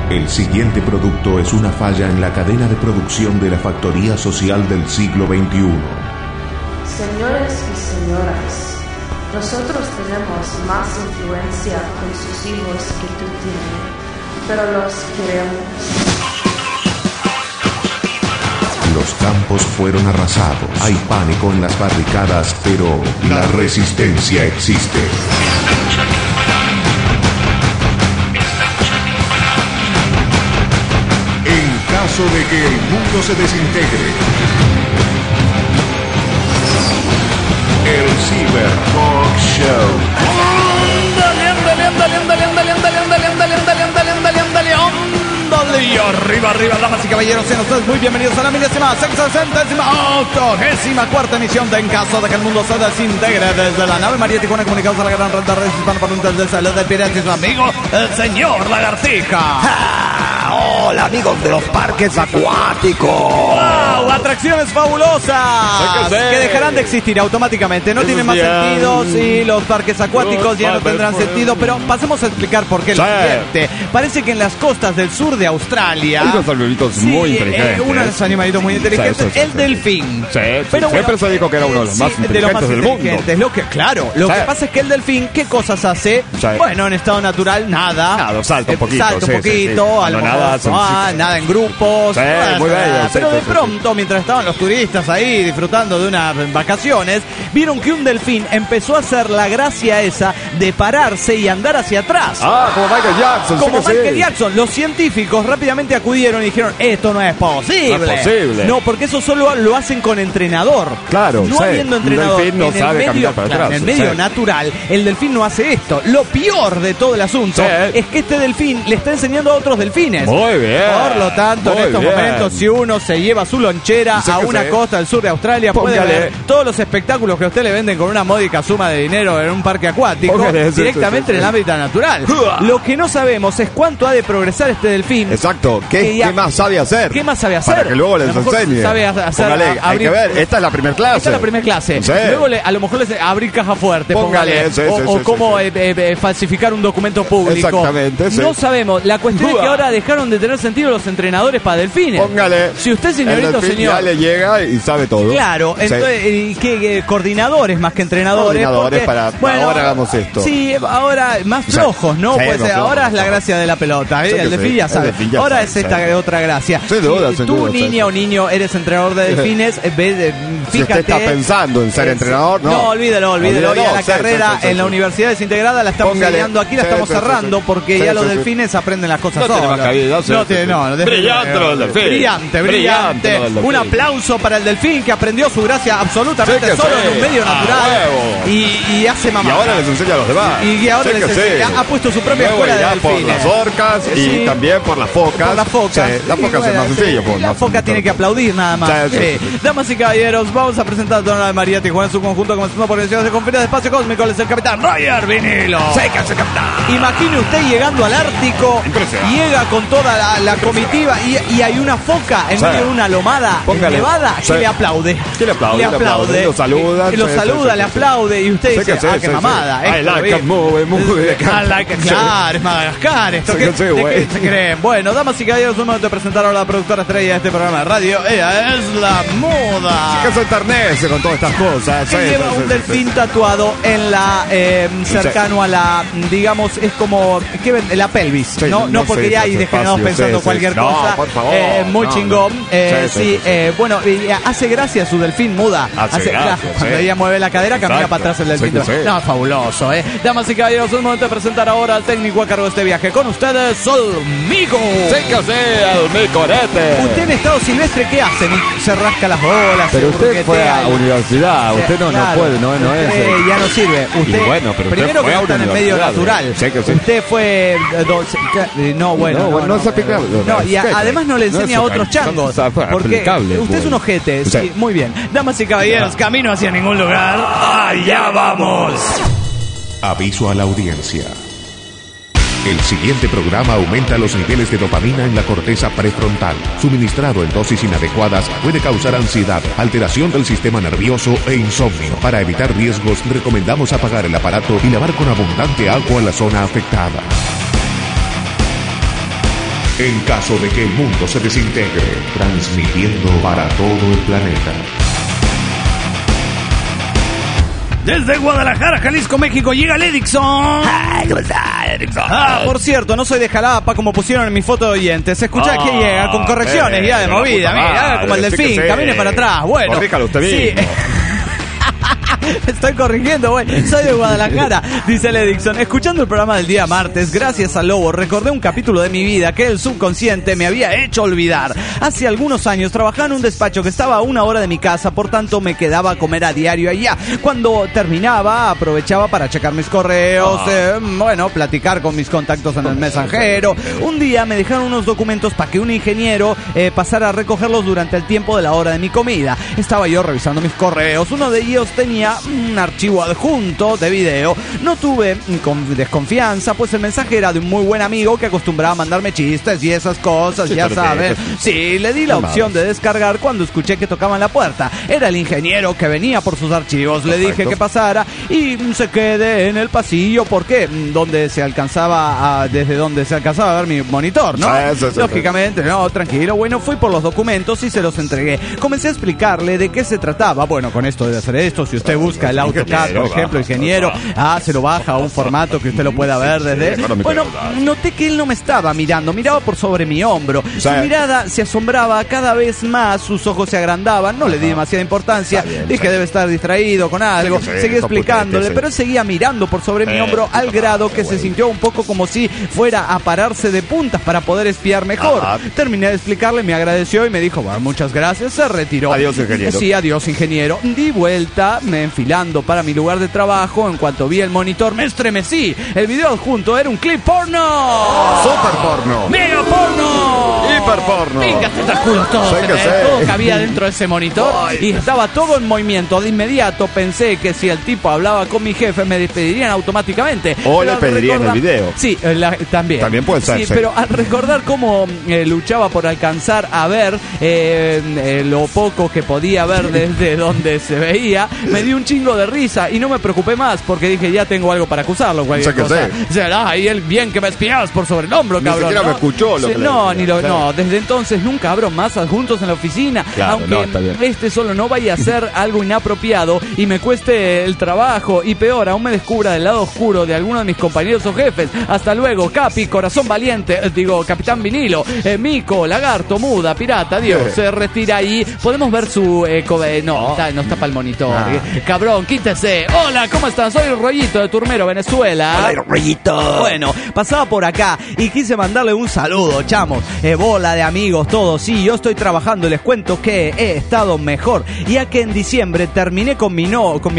El siguiente producto es una falla en la cadena de producción de la factoría social del siglo XXI. Señores y señoras, nosotros tenemos más influencia con sus hijos que tú tienes, pero los queremos. Los campos fueron arrasados. Hay pánico en las barricadas, pero la resistencia existe. En caso de que el mundo se desintegre, el Cyber Talk Show. Y arriba, damas y caballeros, sean ustedes muy bienvenidos a la 1664ª emisión de En Caso de que el Mundo se Desintegre, desde la nave María Tijuana, comunicados a la gran red de redes hispanoparlantes del salud del pirata y su amigo, el señor Lagartija. Hola amigos de los parques acuáticos. ¡Wow! Atracciones fabulosas que dejarán de existir automáticamente. No tiene más sentido. Sí, los parques acuáticos ya no tendrán sentido. Pero pasemos a explicar por qué. Lo siguiente. Parece que en las costas del sur de Australia hay unos animalitos muy inteligentes. Uno de los animalitos muy inteligentes, el delfín. Pero siempre se dijo que era uno de los más inteligentes del mundo. Lo que pasa es que el delfín, ¿qué cosas hace? Bueno, en estado natural, nada. Salta un poquito. Salta un poquito, a lo mejor nada en grupos. Muy bello. Pero de pronto, mientras estaban los turistas ahí disfrutando de unas vacaciones, vieron que un delfín empezó a hacer la gracia esa de pararse y andar hacia atrás. Como Michael Jackson. Como Michael Jackson. Los científicos rápidamente acudieron y dijeron, esto no es posible. No es posible. No, porque eso solo lo hacen con entrenador. Claro, no habiendo entrenador. El delfín no sabe caminar para atrás. En el medio natural, el delfín no hace esto. Lo peor de todo el asunto es que este delfín le está enseñando a otros delfines. Muy bien. Por lo tanto, en estos momentos, si uno se lleva su lonchera a una costa del sur de Australia, puede ver todos los espectáculos que a usted le venden con una módica suma de dinero en un parque acuático, directamente en el ámbito natural. Lo que no sabemos es cuánto ha de progresar este delfín. Exacto. ¿Qué más sabe hacer? ¿Qué más sabe hacer? Para que luego les enseñe. Sabe hacer, hay que ver, esta es la primera clase. Esta es la primera clase. Luego a lo mejor les abrir caja fuerte. Póngale. O cómo falsificar un documento público. Exactamente. No sabemos. La cuestión es que ahora dejaron de tener sentido los entrenadores para delfines. Póngale. Si usted, señorito, ya le llega y sabe todo. Claro. Entonces, ¿qué coordinadores más que entrenadores? Coordinadores para ahora hagamos esto. Sí, ahora más flojos, ¿no? Pues ahora es la gracia de la pelota. El delfín ya sabe. Ahora es esta otra gracia. Sin duda, si tú, niña o niño, eres entrenador de delfines, fíjate. Si usted está pensando en ser entrenador, no, olvídelo. Ya la carrera en la Universidad Desintegrada la estamos enseñando aquí, la estamos cerrando, porque ya los delfines aprenden las cosas solos. Brillante. Un aplauso para el delfín que aprendió su gracia absolutamente solo en un medio natural. Y hace mamá. Y ahora les enseña a los demás. Y ahora les enseña. Ha puesto su propia escuela de delfines. Por las orcas y también por las focas. Por las focas. Las focas es más sencillo. La foca tiene que aplaudir nada más. Damas y caballeros, vamos a presentar a Dona de María Tijuana en su conjunto, comenzando por el señor de conferencia de espacio cósmico, es el capitán Roger Vinilo. Imagine usted llegando al Ártico, llega con toda la comitiva y hay una foca en medio de una lomada elevada que le aplaude. Le aplaude. Lo saluda. Le aplaude y usted dice, qué mamada. I like a movie. Claro, es Madagascar. ¿Esto qué se creen? Bueno, damas y caballeros, un momento de presentar a la productora estrella de este programa de radio. Ella es la moda. Que se enternece con todas estas cosas. Que lleva un delfín tatuado en la cercano a la, digamos, es como la pelvis, no porque ya ahí dejemos pensando cualquier cosa. Por favor, muy chingón. Bueno, hace gracia su delfín muda. Hace gracia. Cuando ella mueve la cadera, camina para atrás el delfín. No, fabuloso, Damas y caballeros, un momento de presentar ahora al técnico a cargo de este viaje. Con ustedes, Solmico. Usted en estado silvestre, ¿qué hace? Se rasca las bolas. Pero usted fue a universidad. Usted no puede, no es. Ya no sirve. Usted, primero que está en el medio natural. Usted fue. No es aplicable. No, y además no le enseña a otros changos. Porque usted es un ojete. Sí, muy bien. Damas y caballeros, camino hacia ningún lugar. ¡Allá vamos! Aviso a la audiencia. El siguiente programa aumenta los niveles de dopamina en la corteza prefrontal. Suministrado en dosis inadecuadas puede causar ansiedad, alteración del sistema nervioso e insomnio. Para evitar riesgos, recomendamos apagar el aparato y lavar con abundante agua la zona afectada. en caso de que el mundo se desintegre, transmitiendo para todo el planeta. Desde Guadalajara, Jalisco, México, llega el Edixon. Ay, ¿cómo está, Edixon? Por cierto, no soy de Jalapa como pusieron en mi foto de oyentes. Escuchá que llega con correcciones ya de movida. Mira, como el delfín, camine para atrás. Bueno, corríjalo usted mismo. Sí. Estoy corrigiendo, güey. Soy de Guadalajara, dice el Edixon. Escuchando el programa del día martes, gracias al Lobo, recordé un capítulo de mi vida que el subconsciente me había hecho olvidar. Hace algunos años trabajaba en un despacho que estaba a 1 hora de mi casa, por tanto me quedaba a comer a diario allá. Cuando terminaba, aprovechaba para checar mis correos, platicar con mis contactos en el mensajero. Un día me dejaron unos documentos para que un ingeniero pasara a recogerlos durante el tiempo de la hora de mi comida. Estaba yo revisando mis correos. Uno de ellos tenía un archivo adjunto de video. No tuve desconfianza, pues el mensaje era de un muy buen amigo que acostumbraba a mandarme chistes y esas cosas, ya saben. Sí, le di la opción de descargar cuando escuché que tocaban la puerta. Era el ingeniero que venía por sus archivos. Le dije que pasara y se quede en el pasillo porque desde donde se alcanzaba a ver mi monitor, ¿no? Lógicamente, no, tranquilo. Bueno, fui por los documentos y se los entregué. Comencé a explicarle de qué se trataba. Bueno, con esto debe hacer esto. Si usted busca el AutoCAD, por ejemplo, ingeniero, se lo baja a un formato que usted lo pueda ver desde... Bueno, noté que él no me estaba mirando, miraba por sobre mi hombro. Su mirada se asombraba cada vez más, sus ojos se agrandaban, no le di demasiada importancia, dije debe estar distraído con algo, seguí explicándole, pero él seguía mirando por sobre mi hombro al grado que se sintió un poco como si fuera a pararse de puntas para poder espiar mejor. Terminé de explicarle, me agradeció y me dijo, bueno, muchas gracias, se retiró. Adiós, ingeniero. Sí, adiós, ingeniero. Di vuelta, me enfilando para mi lugar de trabajo. En cuanto vi el monitor me estremecí. El video adjunto era un clip porno. Super porno. Mega porno. Hiper porno. Venga, estos culos todos. Todo cabía dentro de ese monitor y estaba todo en movimiento. De inmediato pensé que si el tipo hablaba con mi jefe me despedirían automáticamente. O le pedirían el video. Sí, también. También puede ser. Sí, pero al recordar cómo luchaba por alcanzar a ver lo poco que podía ver desde donde se veía, me dio un chingo de risa y no me preocupé más porque dije ya tengo algo para acusarlo, cualquier cosa. O sea, y él bien que me espiabas por sobre el hombro, cabrón. Ni siquiera me escuchó lo que no, desde entonces nunca abro más adjuntos en la oficina, claro, aunque solo no vaya a ser algo inapropiado y me cueste el trabajo y peor, aún me descubra del lado oscuro de alguno de mis compañeros o jefes. Hasta luego, Capi, corazón valiente, Capitán Vinilo, Mico, Lagarto, Muda, Pirata, Dios, se retira ahí. Podemos ver su... no está para el monitor. Cabrón, quítese. Hola, ¿cómo están? Soy el Rollito de Turmero, Venezuela. Hola, Rollito. Bueno, pasaba por acá y quise mandarle un saludo, chamos. Bola de amigos, todos. Sí, yo estoy trabajando y les cuento que he estado mejor. Ya que en diciembre terminé con mi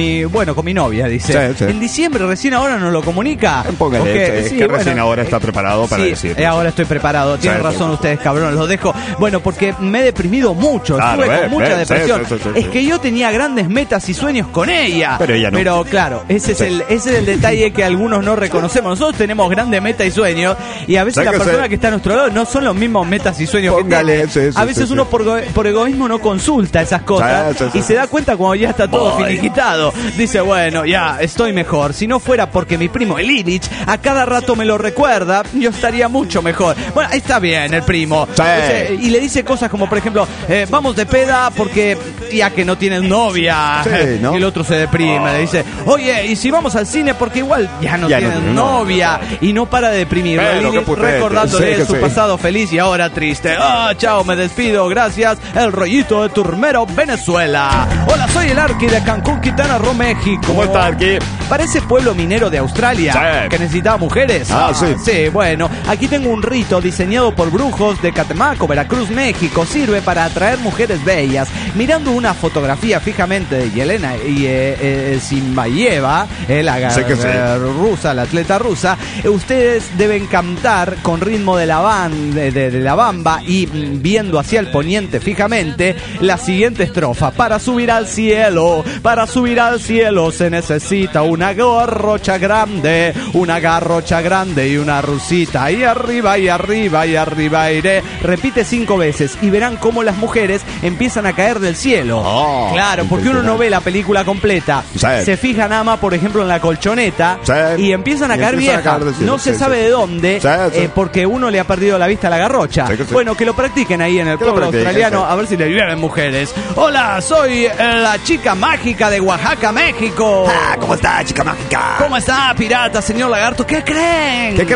novia, dice. Sí. En diciembre, recién ahora nos lo comunica. Póngale, que recién ahora está preparado para decir. Ahora estoy preparado. Tienen razón ustedes, cabrones. Los dejo. Bueno, porque me he deprimido mucho. Estuve con mucha depresión. Es que yo tenía grandes metas y sueños con ella. Pero ella no. Pero claro, ese es el detalle que algunos no reconocemos. Nosotros tenemos grandes metas y sueños y a veces la persona que está a nuestro lado no son los mismos metas y sueños que tiene. A veces uno por egoísmo no consulta esas cosas y se da cuenta cuando ya está todo finiquitado. Dice, bueno, ya estoy mejor. Si no fuera porque mi primo el Illich a cada rato me lo recuerda, yo estaría mucho mejor. Bueno, ahí está bien el primo. Y le dice cosas como, por ejemplo, vamos de peda porque ya que no tienes novia. ¿no? Y el otro se deprime. Le dice, oye, y si vamos al cine porque igual ya no tienes novia. Y no para de deprimirlo. Recordándole su pasado feliz y ahora triste. Chao, me despido. Gracias. El Rollito de Turmero, Venezuela. Hola, soy el Arqui de Cancún, Quintana Roo, México. ¿Cómo está, Arqui? Parece pueblo minero de Australia que necesitaba mujeres. Sí, bueno, aquí tengo un rito diseñado por brujos de Catemaco, Veracruz, México. Sirve para atraer mujeres bellas. Mirando una fotografía fijamente de Yelena Zimbayeva, la atleta rusa, ustedes deben cantar con ritmo de la bamba samba y viendo hacia el poniente fijamente la siguiente estrofa. Para subir al cielo se necesita una garrocha grande y una rusita. Y arriba iré. Repite 5 veces y verán cómo las mujeres empiezan a caer del cielo. Claro, porque uno no ve la película completa. Se fija nada más, por ejemplo, en la colchoneta y empiezan a caer viejas. No se sabe de dónde, porque uno le ha perdido la vista a la garrocha. Bueno, que lo practiquen ahí en el pueblo australiano, a ver si le llueven mujeres. Hola, soy la chica mágica de Oaxaca, México. ¿Cómo está, chica mágica? ¿Cómo está, pirata, señor lagarto? ¿Qué creen? ¿Qué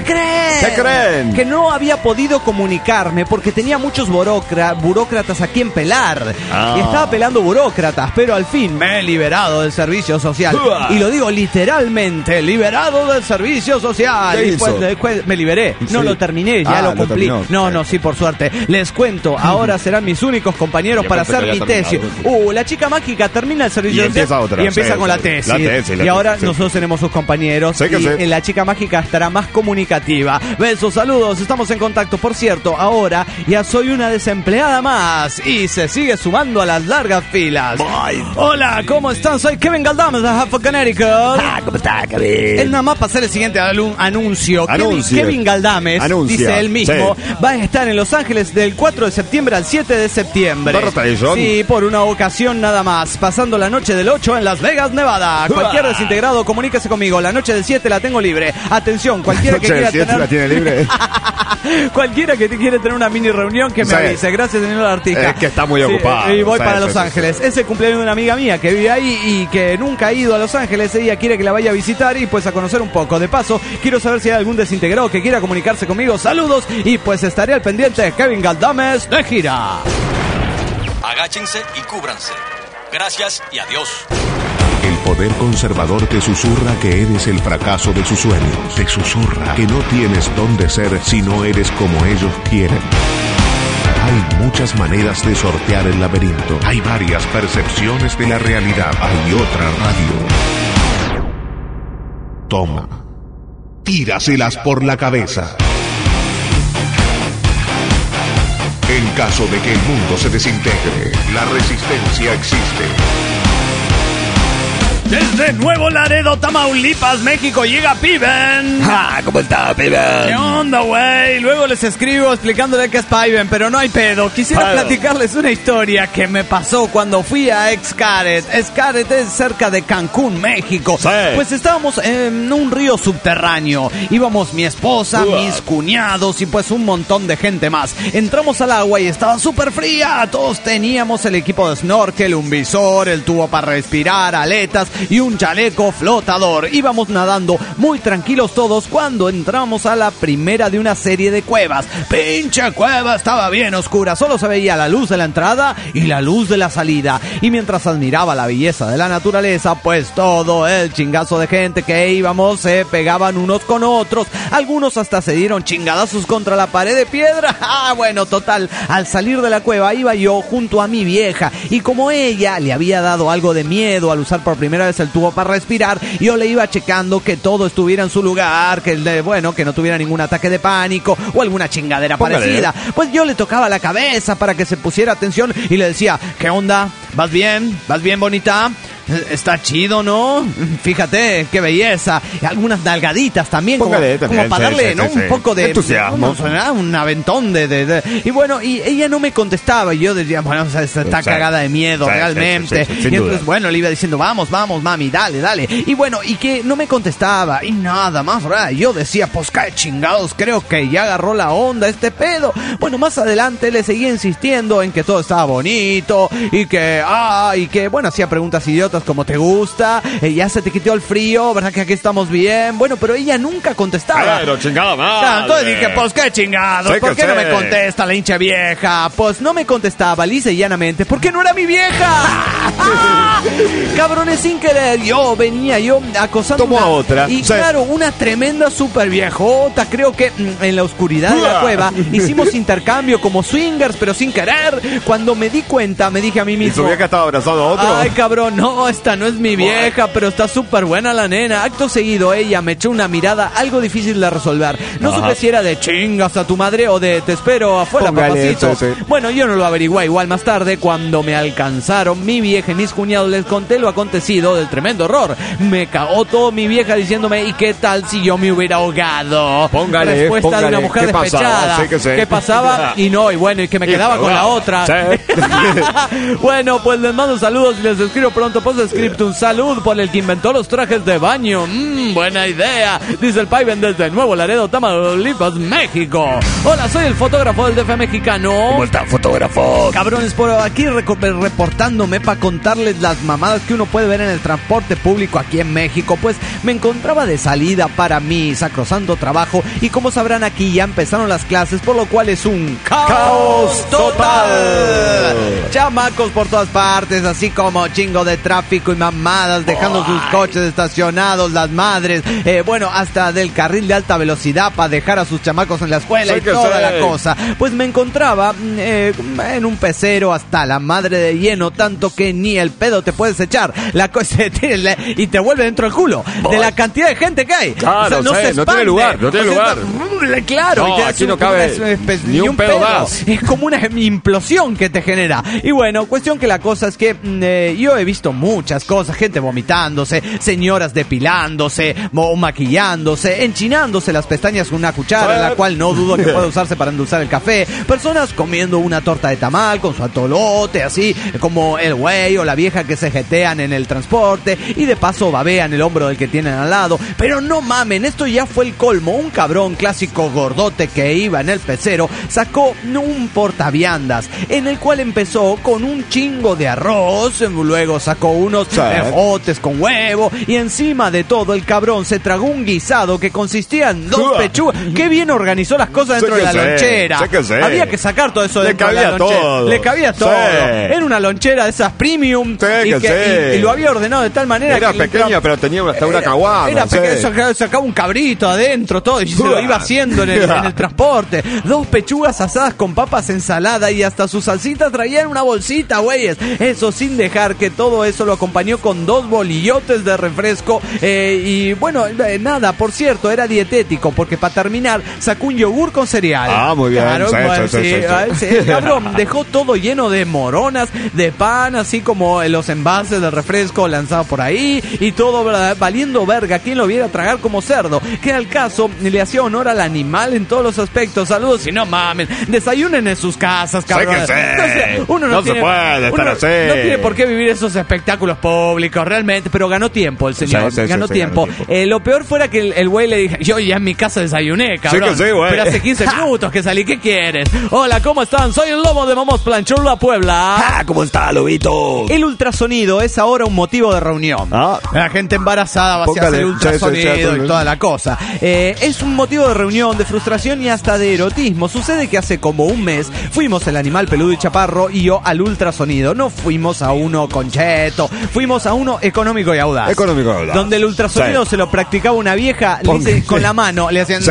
creen? Que no había podido comunicarme porque tenía muchos burócratas a quien pelar. Y estaba pelando burócratas, pero al fin me he liberado del servicio social. Y lo digo literalmente, liberado del servicio social. Y después me liberé. No lo terminé, ya lo cumplí. No, sí, por suerte. Les cuento, ahora serán mis únicos compañeros para hacer mi tesis. La chica mágica termina el servicio social y empieza con la tesis. Y ahora nosotros seremos sus compañeros. Y la chica mágica estará más comunicativa. Besos, saludos, estamos en contacto. Por cierto, ahora ya soy una desempleada más y se sigue sumando a las largas filas. Hola, ¿cómo están? Soy Kevin Galdames de Hartford, Connecticut. ¿Cómo está, Kevin? Es nada más para hacer el siguiente anuncio. Kevin Galdames, dice él mismo, va a estar en Los Ángeles del 4 de septiembre al 7 de septiembre. Sí, por una ocasión nada más. Pasando la noche del 8 en Las Vegas, Nevada. Cualquier desintegrado, comuníquese conmigo. La noche del 7 la tengo libre. Atención, cualquiera que quiera tener... la tiene libre. Cualquiera que quiere tener una mini reunión que me avise. Gracias, señor Artista. Es que está muy ocupado. Y voy para Los Ángeles. Es el cumpleaños de una amiga mía que vive ahí y que nunca ha ido a Los Ángeles. Ella quiere que la vaya a visitar y pues a conocer un poco. De paso, quiero saber si hay algún desintegrado que quiera comunicarse conmigo. Saludos y pues estaré al pendiente. Kevin Galdames de gira. Agáchense y cúbranse. Gracias y adiós. El poder conservador te susurra que eres el fracaso de sus sueños. Te susurra que no tienes dónde ser si no eres como ellos quieren. Hay muchas maneras de sortear el laberinto. Hay varias percepciones de la realidad. Hay otra radio. Toma. Tíraselas por la cabeza. En caso de que el mundo se desintegre, la resistencia existe. Desde Nuevo Laredo, Tamaulipas, México, llega Piven. ¿Cómo está, Piven? ¿Qué onda, güey? Luego les escribo explicándole qué es Piven, pero no hay pedo. Quisiera platicarles una historia que me pasó cuando fui a Xcaret. Xcaret es cerca de Cancún, México. Pues estábamos en un río subterráneo. Íbamos mi esposa, mis cuñados y pues un montón de gente más. Entramos al agua y estaba súper fría. Todos teníamos el equipo de snorkel, un visor, el tubo para respirar, aletas y un chaleco flotador. Íbamos nadando muy tranquilos todos cuando entramos a la primera de una serie de cuevas. Pinche cueva, estaba bien oscura, solo se veía la luz de la entrada y la luz de la salida. Y mientras admiraba la belleza de la naturaleza, pues todo el chingazo de gente que íbamos se pegaban unos con otros. Algunos hasta se dieron chingadazos contra la pared de piedra. Bueno, total, al salir de la cueva iba yo junto a mi vieja y como ella le había dado algo de miedo al usar por primera vez el tubo para respirar, yo le iba checando que todo estuviera en su lugar, que no tuviera ningún ataque de pánico o alguna chingadera parecida. Pues yo le tocaba la cabeza para que se pusiera atención y le decía, ¿qué onda? ¿Vas bien? ¿Vas bien, bonita? Está chido, ¿no? Fíjate, qué belleza. Y algunas nalgaditas también, como para darle, ¿no? Un poco de entusiasmo, un aventón y bueno, y ella no me contestaba. Y yo decía, bueno, está cagada de miedo, realmente. Y entonces, bueno, le iba diciendo, vamos, mami, dale. Y bueno, y que no me contestaba. Y nada más, ¿verdad? Y yo decía, pues qué chingados, creo que ya agarró la onda este pedo. Bueno, más adelante le seguía insistiendo en que todo estaba bonito y que, bueno, hacía preguntas idiotas como ¿te gusta? Ya se te quitó el frío, ¿verdad que aquí estamos bien? Bueno, pero ella nunca contestaba. Pero chingada madre. Entonces dije, pues qué chingados, ¿por qué no me contesta la hincha vieja? Pues no me contestaba, lisa y llanamente, porque no era mi vieja. Cabrones, sin querer, venía acosando a otra. Y claro, una tremenda super viejota. Creo que en la oscuridad de la cueva hicimos intercambio como swingers, pero sin querer. Cuando me di cuenta, me dije a mí mismo, ¿y su vieja estaba abrazado a otro? Ay, cabrón, no, no, esta no es mi vieja, pero está súper buena la nena. Acto seguido, ella me echó una mirada algo difícil de resolver. No supe si era de chingas a tu madre o de te espero afuera, papacito. Bueno, yo no lo averigué. Igual más tarde, cuando me alcanzaron mi vieja y mis cuñados, les conté lo acontecido del tremendo horror. Me cagó todo mi vieja diciéndome, ¿y qué tal si yo me hubiera ahogado? Respuesta de una mujer despechada. ¿Qué pasaba? Y no, y bueno, y que me quedaba con la otra. Bueno, pues les mando saludos y les escribo pronto post-scriptum. Salud por el que inventó los trajes de baño. Buena idea, dice el Paiven desde Nuevo Laredo, Tamaulipas, México. Hola, soy el fotógrafo del DF mexicano. ¿Cómo está, fotógrafo? Cabrones, por aquí reportándome para contarles las mamadas que uno puede ver en el transporte público aquí en México. Pues me encontraba de salida para mi sacrosanto trabajo y como sabrán, aquí ya empezaron las clases, por lo cual es un caos total. Chamacos por todas partes, así como chingo de tráfico y mamadas, dejando sus coches estacionados, las madres, bueno, hasta del carril de alta velocidad para dejar a sus chamacos en la escuela y toda la cosa. Pues me encontraba en un pecero hasta la madre de lleno, tanto que ni el pedo te puedes echar. La cosa y te vuelve dentro del culo de la cantidad de gente que hay. Claro, o sea, no tiene lugar, no tiene lugar. Claro, no, aquí no cabe ni un pedo más. Es como una implosión que te genera. Y bueno, cuestión que la cosa es que yo he visto muchas cosas, gente vomitándose, señoras depilándose, maquillándose, enchinándose las pestañas con una cuchara, la cual no dudo que pueda usarse para endulzar el café, personas comiendo una torta de tamal con su atolote, así como el güey o la vieja que se jetean en el transporte y de paso babean el hombro del que tienen al lado. Pero no mamen, esto ya fue el colmo. Un cabrón clásico gordote que iba en el pecero sacó un portaviandas en el cual empezó con un chingo de arroz, luego sacó unos ejotes con huevo y encima de todo el cabrón se tragó un guisado que consistía en 2 pechugas. Qué bien organizó las cosas dentro de la lonchera. Había que sacar todo eso dentro de la lonchera. Le cabía todo. Era una lonchera de esas premium y lo había ordenado de tal manera era que pequeña, pero tenía hasta una caguama. Era pequeño, sacaba un cabrito adentro, todo, y se lo iba haciendo en el transporte. 2 pechugas asadas con papas, ensalada y hasta su salsita traían una bolsita, güeyes. Eso sin dejar que todo eso lo acompañó con 2 bolillotes de refresco. Y bueno, nada, por cierto, era dietético, porque para terminar sacó un yogur con cereal. Muy bien. Claro, sí. Cabrón, dejó todo lleno de moronas, de pan, así como los envases del refresco lanzados por ahí, y todo, ¿verdad?, valiendo verga. ¿Quién lo viera tragar como cerdo? Que al caso le hacía honor al animal en todos los aspectos. Saludos y no mamen, desayunen en sus casas, cabrón. Uno no tiene, se puede estar así. No tiene por qué vivir esos espectáculos públicos, realmente, pero ganó tiempo el señor. Ganó tiempo. Lo peor fuera que el güey le dije, yo ya en mi casa desayuné, cabrón. Pero hace 15 minutos que salí, ¿qué quieres? Hola, ¿cómo están? Soy el lobo de Momos Planchula, Puebla. ¿Cómo está, lobito? El ultrasonido es ahora un motivo de reunión. La gente embarazada va a hacer el ultrasonido y toda la cosa. Es un motivo de reunión, de frustración y hasta de erotismo. Sucede que hace como un mes fuimos el animal peludo y chaparro y yo al ultrasonido. No fuimos a uno con cheto, fuimos a uno económico y audaz. Donde el ultrasonido se lo practicaba una vieja, le hice con la mano, le hacían...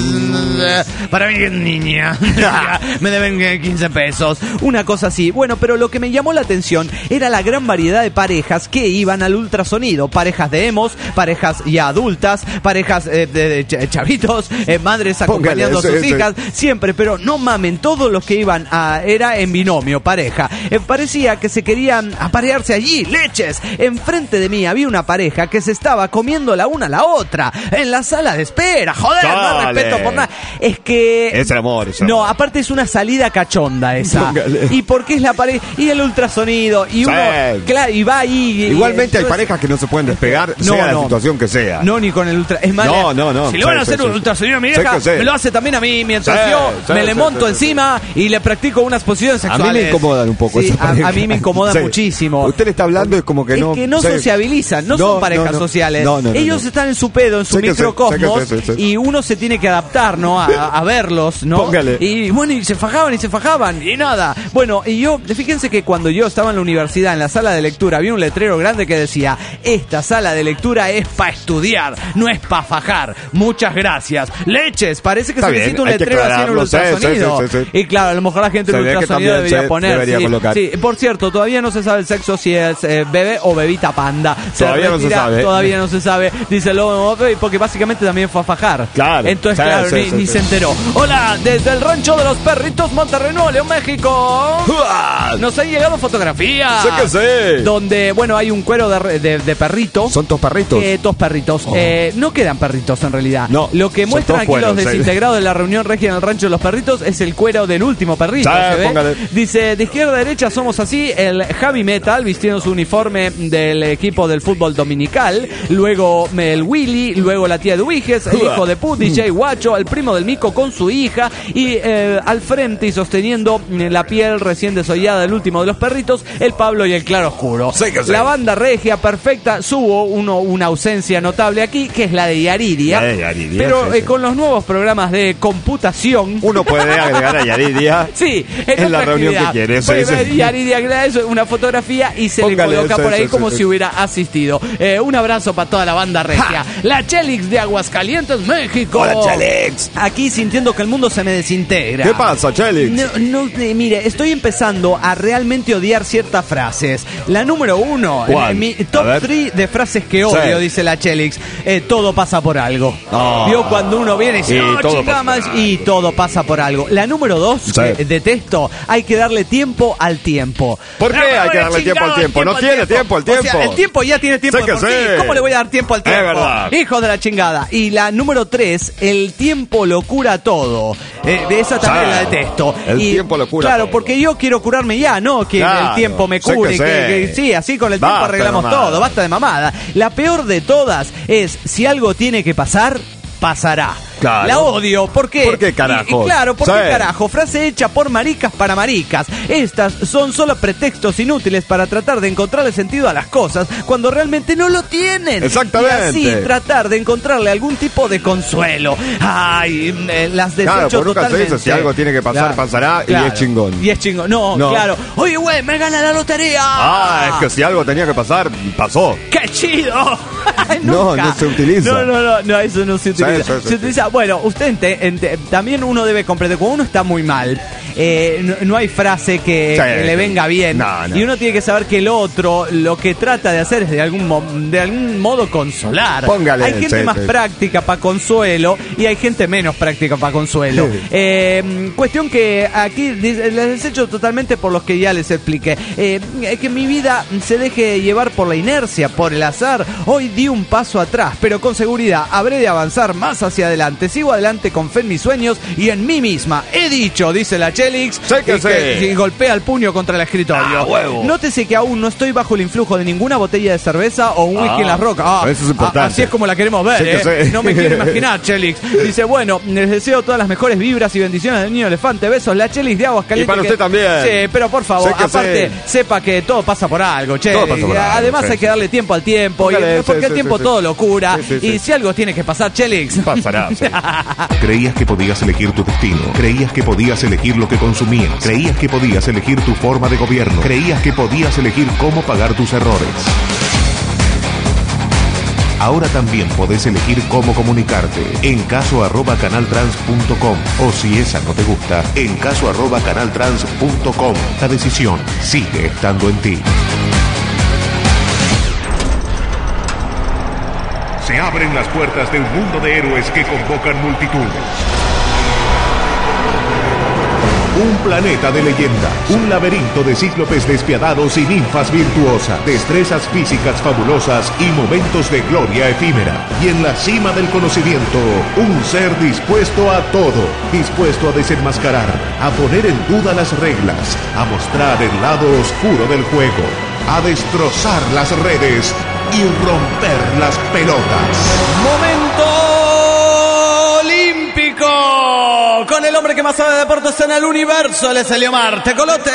Para mí, niña, me deben 15 pesos. Una cosa así. Bueno, pero lo que me llamó la atención era la gran variedad de parejas que iban al ultrasonido. Parejas de emos, parejas ya adultas, parejas de chavitos, madres acompañando a sus hijas, siempre. Pero no mamen, todos los que iban era en binomio, pareja. Parecía que se querían aparearse allí, leches. Enfrente de mí había una pareja que se estaba comiendo la una a la otra en la sala de espera. Joder, no respeto por nada. Es que... Es el amor. No, aparte es una salida cachonda esa. Y porque es la pareja y el ultrasonido y uno, claro, y va ahí. Igualmente hay parejas que no se pueden despegar, sea la situación que sea. No, ni con el ultra. Es más, no. Si le van a hacer un ultrasonido a mi vieja, me lo hace también a mí, mientras yo me le monto encima y le practico unas posiciones sexuales. A mí me incomodan un poco esas parejas. A mí me incomoda muchísimo. Usted le está hablando es como que no... Es que no sociabilizan, no son parejas sociales. Ellos están en su pedo, en su microcosmos, y uno se tiene que adaptar, ¿no? A verlos, ¿no? Póngale. Y bueno, y se fajaban, y nada. Bueno, y yo, fíjense que cuando yo estaba en la universidad, en la sala de lectura, había un letrero grande que decía: esta sala de lectura es para estudiar, no es para fajar. Muchas gracias. Leches, parece que se necesita un letrero así en el ultrasonido. Y claro, a lo mejor la gente del ultrasonido debería poner. Sí, por cierto, todavía no se sabe el sexo, si es bebé o bebita panda. Todavía no se sabe. Todavía no se sabe. Dice el lobo, porque básicamente también fue a fajar. Claro. Entonces, claro, ni se enteró. Hola, desde el rancho de los perritos, Monterrey, Nuevo León, México. Nos han llegado fotografías. Sé que sé. Donde, bueno, hay un cuero de perrito. ¿Son todos perritos? Todos perritos. No quedan perritos en realidad. No. Lo que muestran aquí los desintegrados de la reunión regia en el rancho de los perritos es el cuero del último perrito. Dice, de izquierda a derecha somos así, el Javi Metal vistiendo su uniforme del equipo del fútbol dominical, luego el Willy, luego la tía de Uiges, el hijo de Put, DJ Guacho, el primo del Mico con su hija y al frente y sosteniendo la piel recién desollada del último de los perritos, el Pablo y el Claro Oscuro. La banda regia perfecta, hubo una ausencia notable aquí, que es la de Yaridia, pero con los nuevos programas de computación uno puede agregar a Yaridia en la reunión que quiere. Yaridia agrega eso, una fotografía y se le coloca por ahí como si hubiera asistido. Un abrazo para toda la banda regia. La Chelix de Aguascalientes, México. Hola, Chelix. Aquí sintiendo que el mundo se me desintegra. ¿Qué pasa, Chelix? Mire, estoy empezando a realmente odiar ciertas frases. La número 1, mi top 3 de frases que odio, dice la Chelix. Todo pasa por algo. Vio cuando uno viene y dice, y todo pasa por algo. La número 2, que detesto, hay que darle tiempo al tiempo. ¿Por qué hay que darle tiempo al tiempo? No tiene tiempo al tiempo. O sea, el tiempo ya tiene tiempo por sí. ¿Cómo le voy a dar tiempo al tiempo? Es verdad. Hijo de la chingada. Y la número 3, el tiempo lo cura todo. Esa también la detesto. El tiempo lo cura Claro, todo. porque yo quiero curarme ya, no que el tiempo me cure. Sí, así con el tiempo arreglamos todo. Basta de mamada. La peor de todas es, si algo tiene que pasar, pasará. Claro. La odio. ¿Por qué? ¿Por qué carajo? Claro, ¿por qué carajo? Frase hecha por maricas para maricas. Estas son solo pretextos inútiles para tratar de encontrarle sentido a las cosas cuando realmente no lo tienen. Exactamente. Y así tratar de encontrarle algún tipo de consuelo. Ay, las desecho totalmente. Dice, si algo tiene que pasar, pasará y es chingón. Y es chingón. No, claro. Oye, güey, me gana la lotería. Es que si algo tenía que pasar, pasó. ¡Qué chido! No se utiliza. No, eso no se utiliza. Se utiliza. Bueno, usted también uno debe comprender, cuando uno está muy mal, no hay frase que le venga bien. No. Y uno tiene que saber que el otro lo que trata de hacer es de algún modo consolar. Póngale. Hay gente más práctica para consuelo y hay gente menos práctica para consuelo. Cuestión que aquí les desecho totalmente por los que ya les expliqué. Que mi vida se deje llevar por la inercia, por el azar. Hoy di un paso atrás, pero con seguridad habré de avanzar más hacia adelante. Sigo adelante con fe en mis sueños y en mí misma. He dicho, dice la Chelix, y golpea el puño contra el escritorio. Nótese que aún no estoy bajo el influjo de ninguna botella de cerveza o un whisky en las rocas. Eso es importante. Así es como la queremos ver. No me quiero imaginar, Chelix. Dice, bueno, les deseo todas las mejores vibras y bendiciones del niño elefante. Besos, la Chelix de Aguascalientes. Y para usted también. Sí, pero por favor, aparte, sepa que todo pasa por algo, Chelix. Además hay que darle tiempo al tiempo, porque el tiempo todo lo cura. Y si algo tiene que pasar, Chelix, pasará. Creías que podías elegir tu destino. Creías que podías elegir lo que consumías. Creías que podías elegir tu forma de gobierno. Creías que podías elegir cómo pagar tus errores. Ahora también podés elegir cómo comunicarte en caso@canaltrans.com o si esa no te gusta, en caso@canaltrans.com. La decisión sigue estando en ti. Se abren las puertas de un mundo de héroes que convocan multitudes. Un planeta de leyenda, un laberinto de cíclopes despiadados y ninfas virtuosas, destrezas físicas fabulosas y momentos de gloria efímera. Y en la cima del conocimiento, un ser dispuesto a todo, dispuesto a desenmascarar, a poner en duda las reglas, a mostrar el lado oscuro del juego, a destrozar las redes y romper las pelotas. Momento olímpico con el hombre que más sabe de deportes en el universo. Él es Eliomar Tecolote.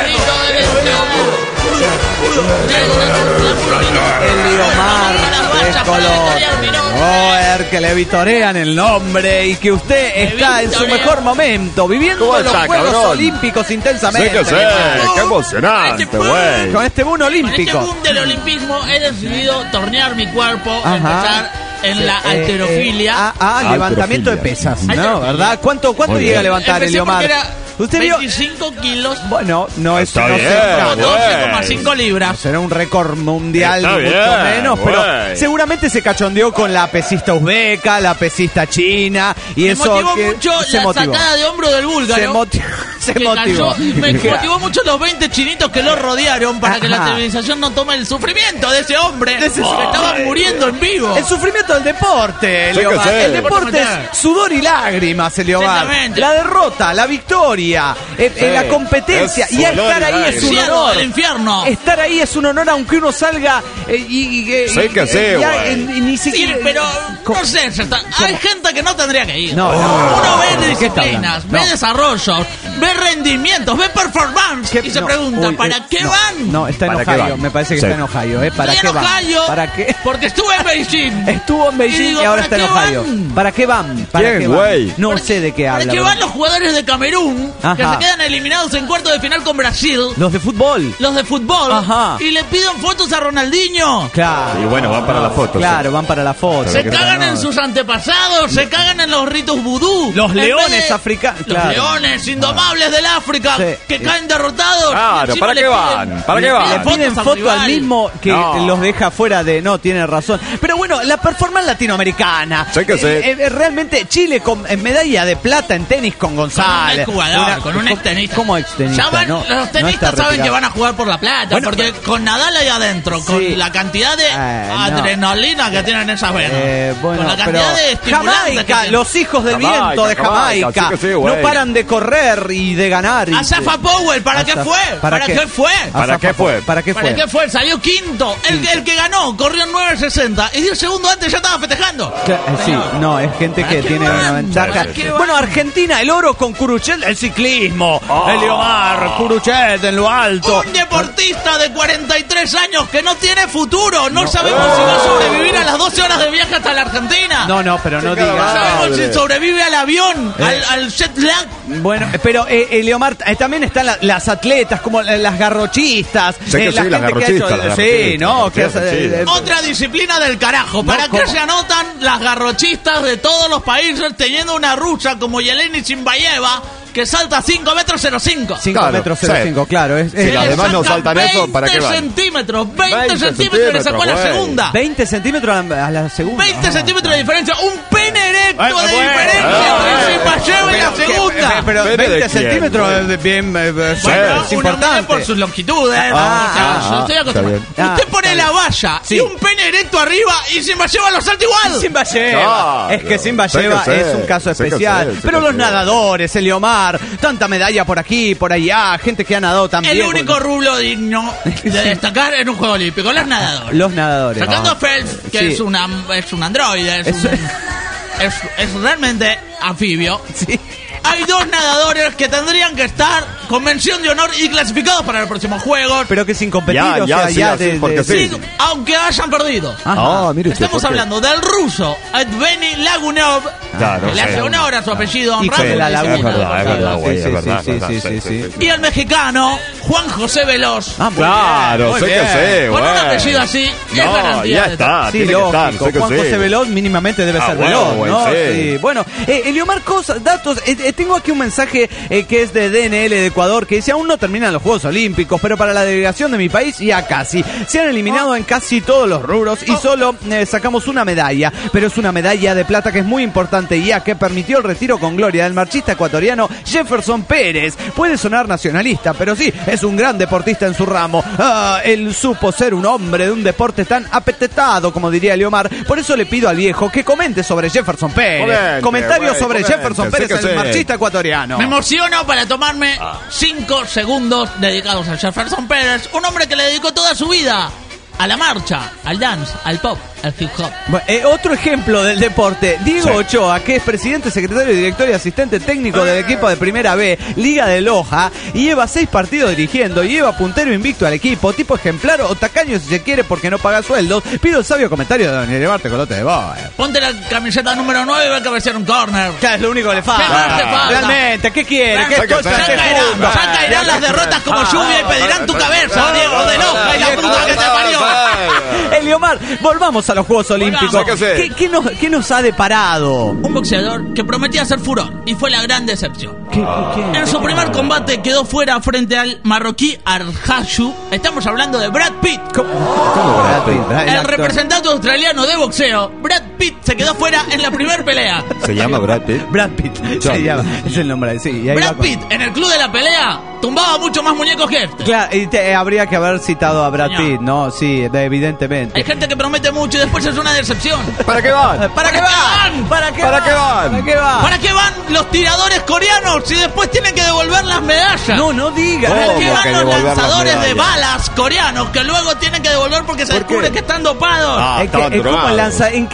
Eliomar Que le vitorean el nombre y que usted está en su mejor momento, viviendo los Juegos Olímpicos intensamente. Sí, qué emocionante, güey. Con este boom olímpico. Con este boom del olimpismo he decidido tornear mi cuerpo, empezar en la halterofilia. Levantamiento de pesas, ¿no? ¿Verdad? ¿Cuánto llega a levantar, Eliomar? ¿Usted 25 kilos. Bueno, no es está bien, 12,5 libras. Será un récord mundial, está mucho bien, menos, güey. pero seguramente se cachondeó con la pesista uzbeca, la pesista china, y me eso motivó que mucho se la motivó. sacada de hombro del búlgaro. Se motivó. Me motivó mucho los 20 chinitos que lo rodearon para que la civilización no tome el sufrimiento de ese hombre que estaba muriendo en vivo. El sufrimiento del deporte, Eliomar. El deporte es sudor y lágrimas, Eliomar. La derrota, la victoria, la competencia. Y estar ahí es un honor. El infierno. Estar ahí es un honor, aunque uno salga ni siquiera. Sí, pero no sé, hay gente que no tendría que ir. No. Uno ve disciplinas, ve desarrollos, ve rendimientos, ve performance y se pregunta, ¿para qué van? No, está en Ohio, me parece que está en Ohio. ¿Para qué van? ¿Para qué? Porque estuve en Beijing. Estuvo en Beijing y ahora está en Ohio. ¿Para qué van? ¿Para qué van? No sé de qué habla. ¿Para qué van los jugadores de Camerún que se quedan eliminados en cuartos de final con Brasil? Los de fútbol. Y le piden fotos a Ronaldinho. Claro. Y bueno, van para la foto. Claro, van para la foto. Se cagan en sus antepasados, se cagan en los ritos vudú. Los leones africanos. Los leones indomables del África que caen derrotados. Claro, ¿para qué van? ¿Para qué van? Le piden foto al mismo que los deja fuera de... No, tiene razón. Pero bueno, la performance latinoamericana. Realmente Chile con medalla de plata en tenis con González. Con un extenista. ¿Cómo extenista? Los tenistas saben que van a jugar por la plata. Porque con Nadal ahí adentro, con la cantidad de adrenalina que tienen esas venas, con la cantidad de estimulantes Jamaica, los hijos del viento de Jamaica, no paran de correr y de ganar. Asafa Powell, ¿para qué fue? ¿Para qué fue? Salió quinto. El que ganó corrió en 9.60 y 10 segundos antes ya estaba festejando. Es gente que tiene una ventaja. Bueno, Argentina, el oro con Curuchet, el ciclismo. Eliomar, Curuchet en lo alto. Un deportista de 43 años que no tiene futuro. No sabemos si va a sobrevivir a las 12 horas de viaje hasta la Argentina. Pero no digas. No sabemos si sobrevive al avión, al jet lag. Bueno, pero Eliomar, también están las atletas como las garrochistas. Las garrochistas. Otra disciplina del carajo. ¿Para qué se anotan las garrochistas de todos los países teniendo una rusa como Yelena Chimbayeva que salta 5 metros 05? 5 metros 05, claro. Si las demás no saltan eso, ¿para qué van? 20 centímetros le sacó a la segunda. 20 centímetros a la segunda. 20 centímetros de diferencia. Un pene erecto de diferencia entre Chimbayeva y la segunda. Pero 20 centímetros es bien es importante. Por sus longitudes. Estoy acostumbrado. Usted pone la valla y un pene erecto arriba y Chimbayeva lo salta igual. Chimbayeva. Es que Chimbayeva es un caso especial. Pero los nadadores, Eliomar, tanta medalla por aquí, por allá, gente que ha nadado también. El único rublo digno de destacar en un juego olímpico, los nadadores. Los nadadores. Sacando a Phelps, que es un androide, es realmente anfibio. Sí. Hay 2 nadadores que tendrían que estar con mención de honor y clasificados para los próximos Juegos. Pero que sin competir, aunque hayan perdido. Estamos hablando del ruso Evgeny Lagunov, que le hace honor a su apellido honrado. Es verdad. Y el mexicano Juan José Veloz. Con un apellido así, es garantía. Ya está, sí, lógico. Juan José Veloz mínimamente debe ser Veloz, ¿no? Sí. Bueno, Eliomar, datos. Tengo aquí un mensaje que es de DNL de Ecuador, que dice: aún no terminan los Juegos Olímpicos, pero para la delegación de mi país ya casi. Se han eliminado en casi todos los rubros y solo sacamos una medalla, pero es una medalla de plata que es muy importante, ya que permitió el retiro con gloria del marchista ecuatoriano Jefferson Pérez. Puede sonar nacionalista, pero sí, es un gran deportista en su ramo. Él supo ser un hombre de un deporte tan apetitado, como diría Eliomar. Por eso le pido al viejo que comente sobre Jefferson Pérez. Comentarios sobre Jefferson Pérez, el marchista ecuatoriano. Me emociono para tomarme 5 segundos dedicados a Jefferson Pérez, un hombre que le dedicó toda su vida a la marcha, al dance, al pop, el hip hop. Bueno, otro ejemplo del deporte, Diego Ochoa, que es presidente, secretario, director y asistente técnico del equipo de Primera B, Liga de Loja, y lleva 6 partidos dirigiendo, y lleva puntero invicto al equipo, tipo ejemplar o tacaño si se quiere porque no paga sueldos. Pido el sabio comentario de Don Elimar Colote de Boer. Ponte la camiseta número 9 y ve que va a ser un corner. Claro, es lo único que le falta. ¿Qué más te falta? Realmente, ¿qué quiere? Ya caerán las derrotas como lluvia y pedirán tu cabeza, Diego de Loja y la puta que te parió. Eliomar, volvamos a los Juegos Olímpicos. ¿Qué nos ha deparado? Un boxeador que prometía hacer furor y fue la gran decepción. ¿Quién? En su primer combate quedó fuera frente al marroquí Arjashu. Estamos hablando de Brad Pitt. ¿Cómo Brad Pitt? El representante australiano de boxeo, Brad Pitt, se quedó fuera en la primera pelea. ¿Se llama Brad Pitt? Brad Pitt se llama, es el nombre, sí. Y ahí Brad Pitt, en el club de la pelea, tumbaba mucho más muñecos que este. Claro, y habría que haber citado a Brad Pitt, ¿no? Sí, evidentemente. Hay gente que promete mucho y después es una decepción. ¿Para qué van? ¿Para qué van? ¿Para qué van? ¿Para qué van los tiradores coreanos y después tienen que devolver las medallas? No digas. ¿Para qué ¿Cómo van que los devolver las lanzadores de medallas? balas coreanos que luego tienen que devolver porque se descubre que están dopados? ¿En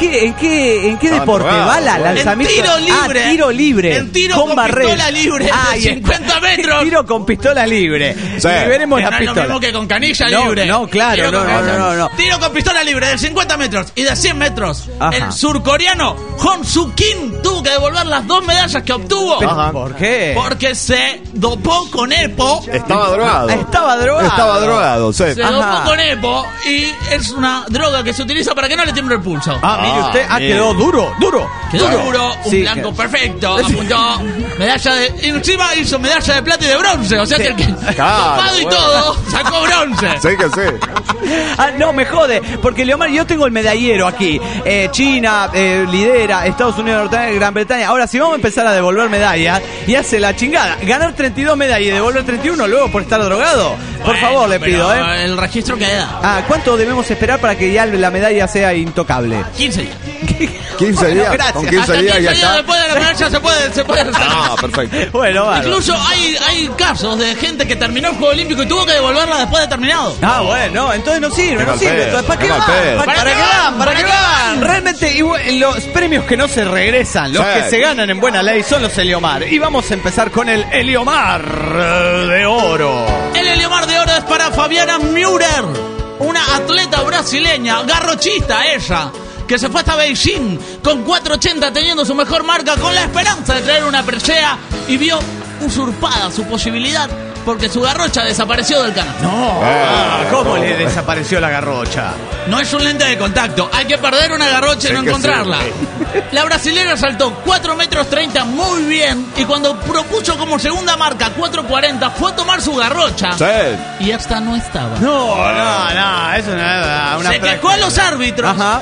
qué deporte? drogados, ¿Bala? bueno. ¿Lanzamiento? En tiro libre. Tiro libre. En tiro con barrera. pistola libre de 50 metros. Tiro con pistola libre. Sí. Y veremos Que la no es lo pistola. mismo que con canilla No, libre. no, claro, Tiro con no, canilla. no. Tiro con pistola libre de 50 metros y de 100 metros. Ajá. El surcoreano Hong Soo Kim tuvo que devolver las 2 medallas que obtuvo. Ajá. ¿Por qué? Porque se dopó con EPO. Estaba drogado. Estaba drogado. sí. Se dopó con EPO y es una droga que se utiliza para que no le tiemble el pulso. Mire usted, bien. quedó duro. Quedó duro, un Sí, blanco que- perfecto, apuntó medalla de... Y encima hizo medalla de plata y de bronce, o sea que el que topado y bueno. todo sacó bronce. Sí que sí. No, me jode, porque Leomar, yo tengo el medallero aquí. China lidera, Estados Unidos, Norteamérica, Gran Bretaña. Ahora, si vamos a empezar a devolver medallas, y hace la chingada. Ganar 32 medallas y devolver 31 luego por estar drogado. Por favor, le pido, Pero el registro queda. ¿Cuánto debemos esperar para que ya la medalla sea intocable? 15 días. 15 Bueno, días. gracias. Con 15 Hasta días 15 ya días está. después de la medalla se puede resaltar. Ah, perfecto. Bueno, vale. Incluso hay casos de gente que terminó el Juego Olímpico y tuvo que devolverla después de terminado. Bueno, entonces no sirve, Qué no mal sirve. pedo, Entonces, ¿para qué qué mal van? pedo. ¿Para qué van? ¿Para qué van? Realmente, los premios que no se regresan, los Sí. que se ganan en buena ley, son los Eliomar. Y vamos a empezar con el Eliomar de Oro. El Eliomar de Oro es para Fabiana Müller, una atleta brasileña, garrochista ella, que se fue hasta Beijing con 4.80 teniendo su mejor marca con la esperanza de traer una presea y vio usurpada su posibilidad porque su garrocha desapareció del canal. ¿Cómo le desapareció la garrocha? No es un lente de contacto, hay que perder una garrocha y no que encontrarla. La brasilera saltó 4 metros 30 muy bien y cuando propuso como segunda marca 4.40 fue a tomar su garrocha Sí. y esta no estaba. No, eso no es una Se quejó a los árbitros, Ajá.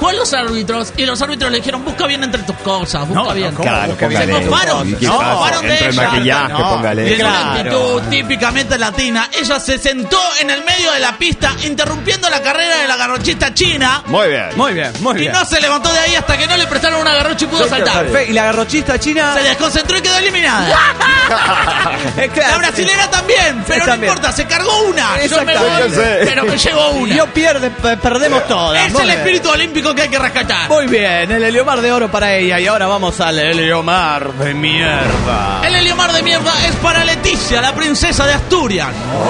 y los árbitros le dijeron, busca bien entre tus cosas, busca bien. ¿cómo? Claro, Busca bien. Se póngale. mofaron, ¿Y qué no, pasa? mofaron de Entre el ella. maquillaje, No. póngale. Y es una Claro. actitud típicamente latina. Ella se sentó en el medio de la pista, interrumpiendo la carrera de la garrochista china. Muy bien. Muy Y bien. no se levantó de ahí hasta que no le prestaron una garrocha y pudo saltar. Perfecto. Y la garrochista china. Se desconcentró y quedó eliminada. Claro, La brasilera también, pero no también. importa, se cargó una. Yo me Exactamente. voy, pero me llevo una. Yo perdemos todas. Es Muy el bien. espíritu olímpico que hay que rescatar. Muy bien, el Eliomar de Oro para ella. Y ahora vamos al Eliomar de mierda. El Eliomar de mierda es para Leticia, la princesa de Asturias.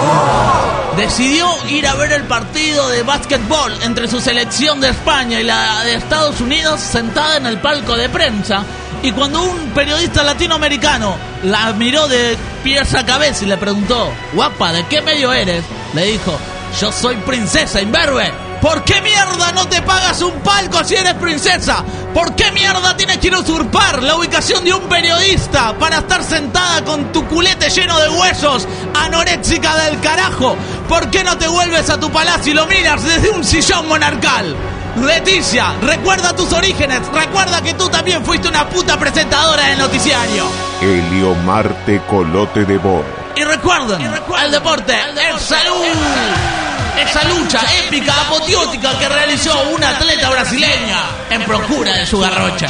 Decidió ir a ver el partido de básquetbol entre su selección de España y la de Estados Unidos sentada en el palco de prensa. Y cuando un periodista latinoamericano la miró de pies a cabeza y le preguntó, guapa, ¿de qué medio eres? Le dijo, yo soy princesa imberbe. ¿Por qué mierda no te pagas un palco si eres princesa? ¿Por qué mierda tienes que ir a usurpar la ubicación de un periodista para estar sentada con tu culete lleno de huesos, anoréxica del carajo? ¿Por qué no te vuelves a tu palacio y lo miras desde un sillón monarcal? Leticia, recuerda tus orígenes, recuerda que tú también fuiste una puta presentadora del noticiario. Eliomar Colote de Boer. Y recuerden, el deporte es salud. Esa lucha épica, apoteótica que realizó una atleta brasileña en procura de su garrocha.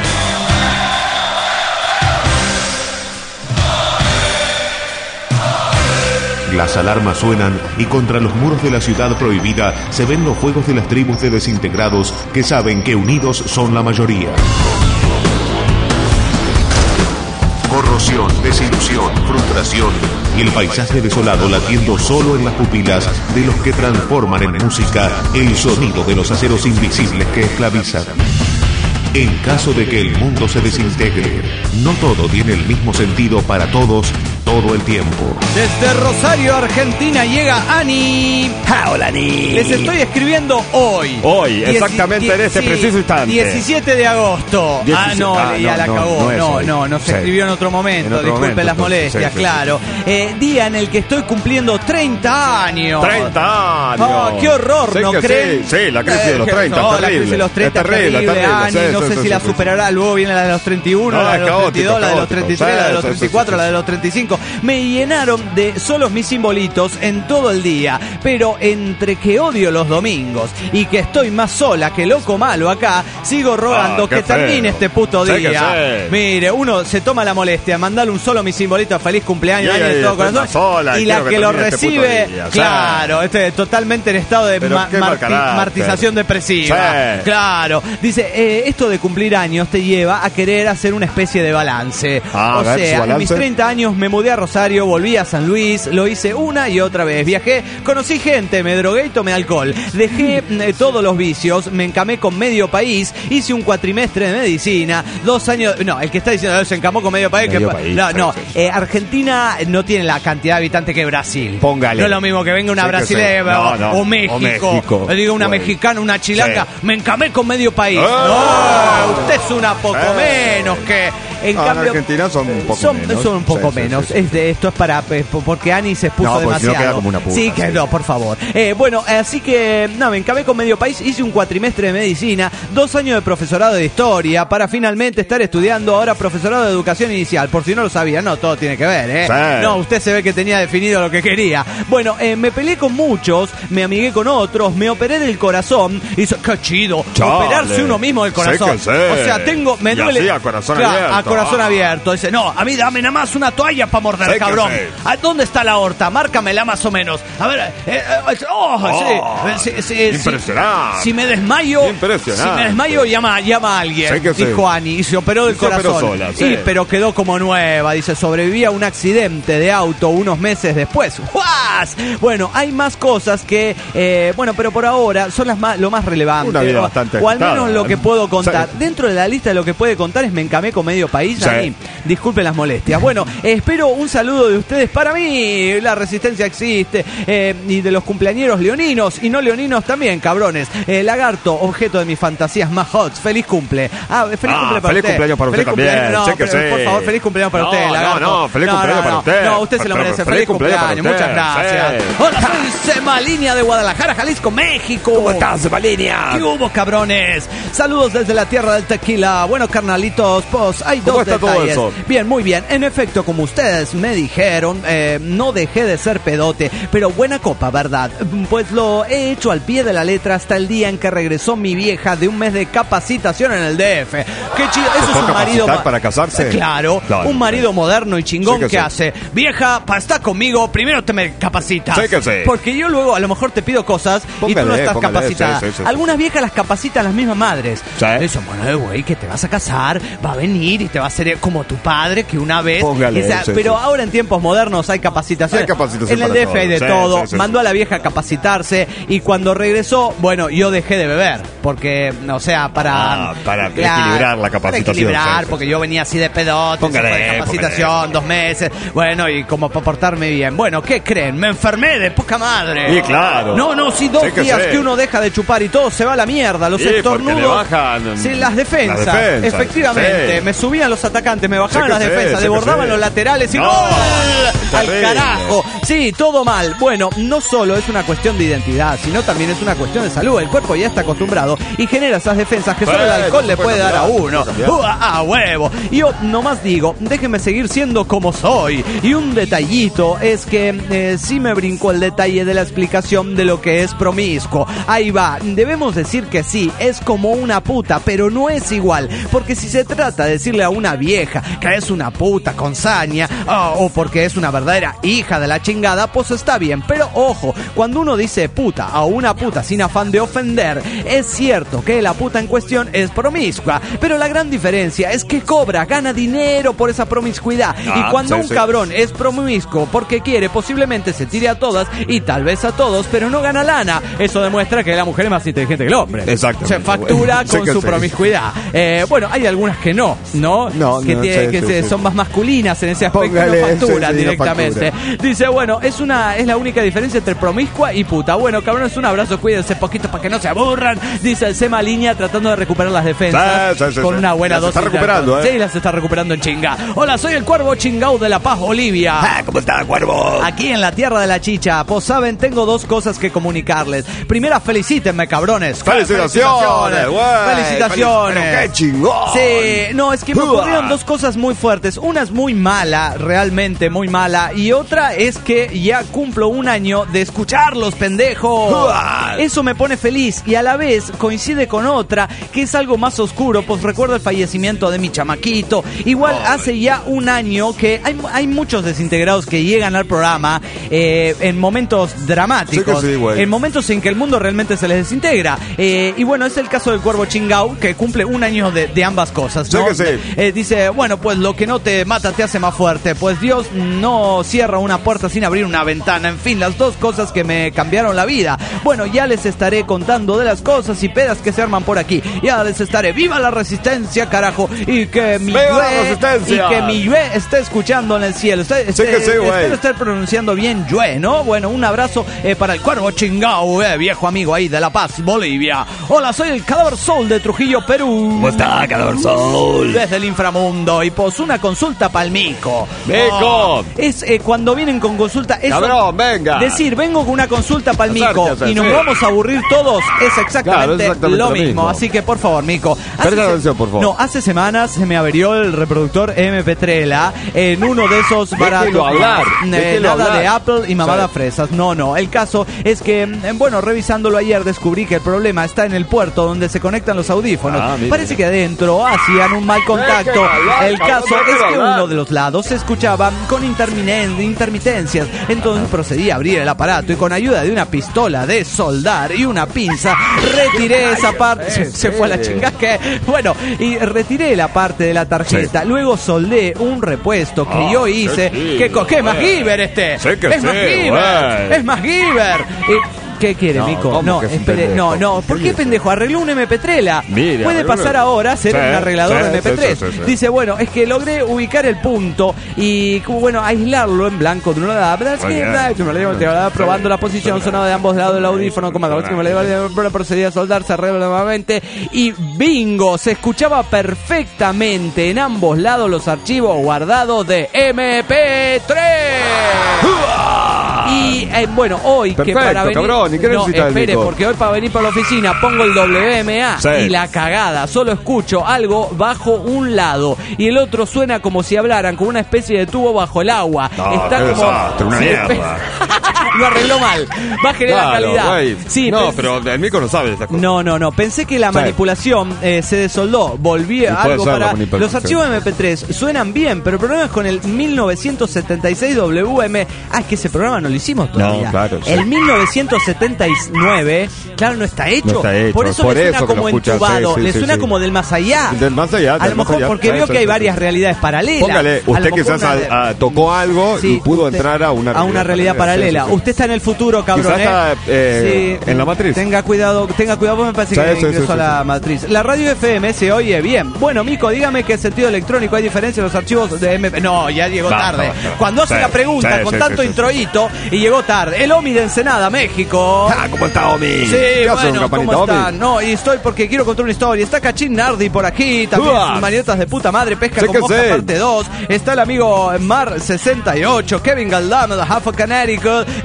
Las alarmas suenan y contra los muros de la ciudad prohibida se ven los fuegos de las tribus de desintegrados que saben que unidos son la mayoría. Corrosión, desilusión, frustración y el paisaje desolado latiendo solo en las pupilas de los que transforman en música el sonido de los aceros invisibles que esclavizan. En caso de que el mundo se desintegre, no todo tiene el mismo sentido para todos todo el tiempo. Desde Rosario, Argentina, llega Ani. Hola, Ani. Les estoy escribiendo hoy. Hoy, exactamente en este preciso instante. 17 de agosto. Ya la cagó. No, se escribió en otro momento. Disculpen las molestias, sí, claro. Día en el que estoy cumpliendo 30 años. 30 años. Oh, qué horror, ¿no creen? Sí, la crisis de los 30. No, la crisis de los 30 es terrible. Ani, no sé si la superará. Luego viene la de los 31, la de los 32, la de los 33, la de los 34, la de los 35. Me llenaron de solos mis simbolitos en todo el día, pero entre que odio los domingos y que estoy más sola que loco malo acá, sigo rogando que termine este puto día. Mire, uno se toma la molestia de mandarle un solo mi simbolito, feliz cumpleaños, de todo corazón, y la que lo recibe, claro, totalmente en estado de martización depresiva. Claro, dice, esto de cumplir años te lleva a querer hacer una especie de balance. O sea, en mis 30 años me mudé a Rosario, volví a San Luis, lo hice una y otra vez. Viajé, conocí gente, me drogué y tomé alcohol. Dejé todos los vicios, me encamé con medio país, hice un cuatrimestre de medicina, 2 años... No, el que está diciendo se encamó con medio país... Argentina no tiene la cantidad de habitantes que Brasil. Póngale. No es lo mismo que venga una brasileña o México. Le digo una mexicana, una chilanga, me encamé con medio país. Usted es una poco menos que... En cambio, en Argentina son un poco menos. Son un poco menos. Esto es para... porque Ani se expuso demasiado. Si no queda como una puta. Sí, que no, por favor. Bueno, así que... me encamé con medio país. Hice un cuatrimestre de medicina. 2 años de profesorado de historia. Para finalmente estar estudiando ahora profesorado de educación inicial. Por si no lo sabía. No, todo tiene que ver, ¿eh? Sí. No, usted se ve que tenía definido lo que quería. Bueno, me peleé con muchos. Me amigué con otros. Me operé del corazón. Hizo... ¡Qué chido! Chale. Operarse uno mismo del corazón. O sea, me duele... Así, a corazón abierto. A corazón abierto. Dice, no, a mí dame nada más una toalla para morder, cabrón. ¿A dónde está la aorta? Márcamela más o menos. A ver, impresionante. Si me desmayo, llama a alguien, dijo Ani, y se operó del corazón. Sola, pero quedó como nueva. Dice, sobreviví a un accidente de auto unos meses después. ¡Guas! Bueno, hay más cosas que, pero por ahora son lo más relevante. Una vida bastante o al menos lo que puedo contar. Dentro de la lista de lo que puede contar es me encamé con medio país. Ani, disculpen las molestias. Bueno, espero un saludo de ustedes para mí. La resistencia existe. Y de los cumpleañeros leoninos y no leoninos también, cabrones. Lagarto, objeto de mis fantasías más hot. Feliz cumple. Feliz cumple para feliz usted. Cumpleaños para usted también. Por favor, feliz cumpleaños para usted, Lagarto. Feliz cumpleaños para usted. No, usted se lo merece. Feliz cumpleaños. Muchas gracias. Hola, soy Semalinea de Guadalajara, Jalisco, México. ¿Cómo estás, Semalinea? ¿Qué hubo, cabrones? Saludos desde la tierra del tequila. Bueno, carnalitos, hay dos detalles. Bien, muy bien. En efecto, como ustedes me dijeron, no dejé de ser pedote, pero buena copa, ¿verdad? Pues lo he hecho al pie de la letra hasta el día en que regresó mi vieja de un mes de capacitación en el DF. Qué chido. Eso es un marido para casarse. Claro, un marido moderno y chingón que hace. Vieja, para estar conmigo, primero te me capacitas. Porque yo luego a lo mejor te pido cosas y tú no estás capacitada. Algunas viejas las capacitan las mismas madres. Eso, bueno, güey, que te vas a casar, va a venir y te va a hacer como tu padre que una vez. Pero ahora en tiempos modernos hay capacitación. En el DF hay de todo. Mandó a la vieja a capacitarse y cuando regresó, bueno, yo dejé de beber. Porque, o sea, para equilibrar la capacitación. Porque yo venía así de pedote, de capacitación, 2 meses. Bueno, y como para portarme bien. Bueno, ¿qué creen? Me enfermé de poca madre. Y claro. No, si 2 días que uno deja de chupar y todo se va a la mierda. Los estornudos. Las defensas. Efectivamente. Me subían los atacantes, me bajaban las defensas, desbordaban los laterales y ¡gol! ¡Al carajo! Sí, todo mal. Bueno, no solo es una cuestión de identidad, sino también es una cuestión de salud. El cuerpo ya está acostumbrado y genera esas defensas que solo el alcohol le puede dar a uno. ¡A huevo! Yo nomás digo, déjenme seguir siendo como soy. Y un detallito es que sí me brincó el detalle de la explicación de lo que es promiscuo. Ahí va. Debemos decir que sí, es como una puta, pero no es igual. Porque si se trata de decirle a una vieja que es una puta con saña o porque es una verdadera hija de la chingada, pues está bien. Pero ojo, cuando uno dice puta a una puta sin afán de ofender, es cierto que la puta en cuestión es promiscua, pero la gran diferencia es que gana dinero por esa promiscuidad. Y cuando un cabrón es promiscuo porque quiere, posiblemente se tire a todas y tal vez a todos, pero no gana lana. Eso demuestra que la mujer es más inteligente que el hombre. Exacto. Se factura con su promiscuidad. Bueno, hay algunas que no, son más masculinas en ese aspecto. Póngale, no facturan sí, directamente. Dice, bueno, es la única diferencia entre promiscua y puta. Bueno, cabrones, un abrazo, cuídense poquito para que no se aburran. Dice el Sema Línea tratando de recuperar las defensas con una buena dosis. Se está recuperando, Sí, las está recuperando en chinga. Hola, soy el Cuervo Chingao de La Paz, Bolivia. ¿Cómo está, Cuervo? Aquí en la tierra de la chicha. Pues saben, tengo dos cosas que comunicarles. Primera, felicítenme, cabrones. Felicitaciones, güey. Felicitaciones. Pero qué chingón. Sí, no, es que me ocurrieron dos cosas muy fuertes. Una es muy mala, realmente muy mala. Y otra es que ya cumplo un año de escucharlos, pendejos. Eso me pone feliz y a la vez coincide con otra que es algo más oscuro. Pues recuerdo el fallecimiento de mi chamaquito. Igual hace ya un año que hay muchos desintegrados que llegan al programa en momentos dramáticos, sí, en momentos en que el mundo realmente se les desintegra. Y bueno, es el caso del Cuervo Chingao, que cumple un año de ambas cosas, ¿no? Dice, bueno, pues lo que no te mata te hace más fuerte. Pues Dios no cierra una puerta sin abrir una ventana. En fin, las dos cosas que me cambiaron la vida. Bueno, ya les estaré contando de las cosas y pedas que se arman por aquí. Ya les estaré. ¡Viva la resistencia, carajo! Y que mi Yue esté escuchando en el cielo. Espero estar pronunciando bien Yue, ¿no? Bueno, un abrazo para el Cuervo Chingao, viejo amigo ahí de La Paz, Bolivia. Hola, soy el Cadáver Soul de Trujillo, Perú. ¿Cómo está, Cadáver Soul? Desde el inframundo. Y pues una consulta pa'l Mico. ¡Mico! Es cuando vienen con consulta. Cabrón, venga. Decir, vengo con una consulta pa'l Mico y nos vamos a aburrir todos es exactamente lo mismo. Así que, por favor, Mico. Atención, por favor. No, hace semanas se me averió el reproductor MP3 en uno de esos baratos. Nada de Apple y mamada fresas. No. El caso es que, bueno, revisándolo ayer descubrí que el problema está en el puerto donde se conectan los audífonos. Parece que adentro hacían un mal contacto. El caso es que uno de los lados se escuchaba con intermitencias. Entonces procedí a abrir el aparato y con ayuda de una pistola de soldar y una pinza retiré esa parte. Se fue a la chingada. Bueno, y retiré la parte de la tarjeta. Luego soldé un repuesto que yo hice. ¿Qué es MacGyver este? Es MacGyver. ¿Qué quiere, Mico? No, espere, no. ¿Por qué pendejo? Arregló un MP3. Puede pasar ahora a ser un arreglador de MP3. Dice, bueno, es que logré ubicar el punto y, bueno, aislarlo en blanco de una lado. Probando la posición, sonado de ambos lados del audífono, procedí a soldarse, arreglo nuevamente y bingo, se escuchaba perfectamente en ambos lados los archivos guardados de MP3. Y bueno, hoy perfecto, que para venir, cabrón, ¿y qué necesitas, espere, porque hoy para venir para la oficina pongo el WMA y la cagada, solo escucho algo bajo un lado y el otro suena como si hablaran con una especie de tubo bajo el agua. Está como una mierda. Lo arregló mal. Bájale la calidad. Sí, pero el Mico no sabe de esas cosas. No. Pensé que la manipulación se desoldó. Volví a algo para. Los archivos MP3 suenan bien, pero el problema es con el 1976 WM. Es que ese programa no lo hicimos todavía. No, claro. El 1979, claro, no está hecho. Por eso le suena como entubado. Le suena como del más allá. Del más allá. A lo mejor porque veo que hay varias realidades paralelas. Póngale, usted quizás tocó algo y pudo entrar a una realidad paralela. Usted está en el futuro, cabrón. Quizás está en la matriz. Tenga cuidado, vos me parece que ingresó a la matriz. La radio FM se oye bien. Bueno, Mico, dígame qué sentido electrónico hay diferencia en los archivos de MP. No, ya llegó tarde. Cuando hace la pregunta con tanto introito y llegó tarde. El Omi de Ensenada, México. ¿Cómo está, Omi? Sí, bueno, ¿cómo está? No, y estoy porque quiero contar una historia. Está Cachín Nardi por aquí, también sus marionetas de puta madre, pesca con mosca parte 2. Está el amigo Mar 68, Kevin Galdame de Half of Connecticut,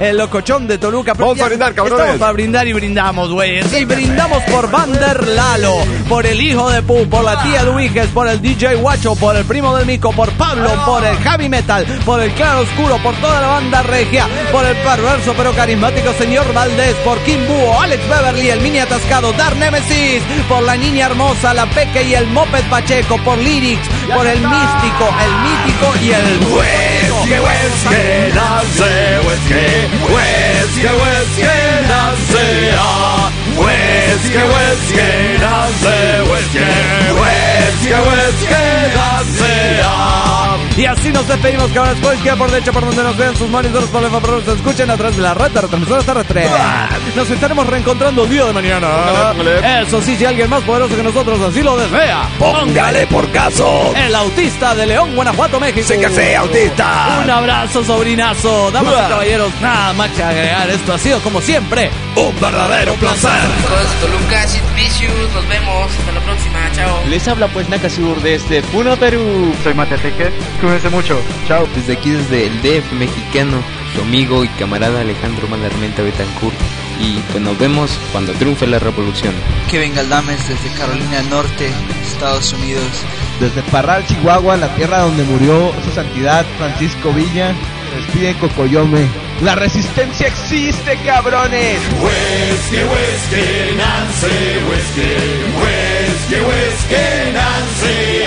el locochón de Toluca. Vamos a brindar, cabrones. Estamos para brindar y brindamos, güey. Y brindamos por Vander Lalo, por el hijo de Pu, por la tía Luiges, por el DJ Guacho, por el primo del Mico, por Pablo, por el Heavy Metal, por el Claro Oscuro, por toda la banda regia, por el perverso pero carismático señor Valdés, por Kim Búho, Alex Beverly, el mini atascado, Dark Nemesis, por la niña hermosa, la Peque y el Moped Pacheco, por Lyrics, por el místico, el mítico y el Whisky, whisky, nace, whisky, whisky, whisky, nace, whisky, whisky, nace, whisky, whisky, whisky, nace. Y así nos despedimos, cabrones. Cualquiera por derecha, por donde nos vean sus monitores, por el favor, nos escuchen a través de la red de retransmisores terrestres. Nos estaremos reencontrando el día de mañana. Eso sí, si alguien más poderoso que nosotros así lo desea, Póngale por caso. el autista de León, Guanajuato, México. Sí que sí, autista. Un abrazo, sobrinazo. Damas y caballeros, nada más que agregar. Esto ha sido, como siempre, Un verdadero placer. Toluca, Sid Vicious, nos vemos, hasta la próxima, chao. Les habla pues Nakasur desde Puno, Perú. Soy Mateteque, cuídense mucho, chao. Desde aquí, desde el DF mexicano, su amigo y camarada Alejandro Malarmenta Betancourt. Y pues nos vemos cuando triunfe la revolución. Kevin Galdames desde Carolina del Norte, Estados Unidos. Desde Parral, Chihuahua, la tierra donde murió su santidad Francisco Villa, despide Cocoyome. ¡La resistencia existe, cabrones! Whisky, whisky, Nancy, whisky, whisky, whisky, Nancy.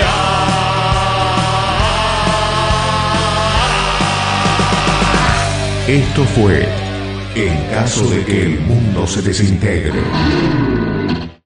Esto fue En caso de que el mundo se desintegre.